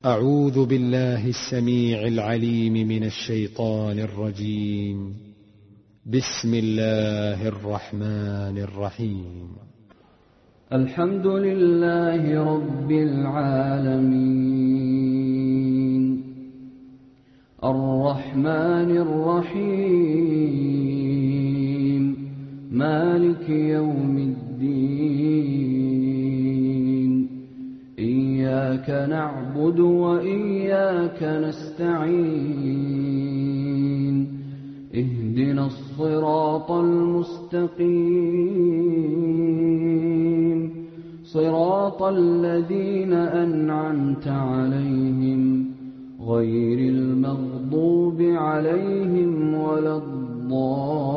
أعوذ بالله السميع العليم من الشيطان الرجيم. بسم الله الرحمن الرحيم. الحمد لله رب العالمين، الرحمن الرحيم، مالك يوم الدين. إياك نعبد وإياك نستعين، اهدنا الصراط المستقيم، صراط الذين أنعمت عليهم غير المغضوب عليهم ولا الضالين.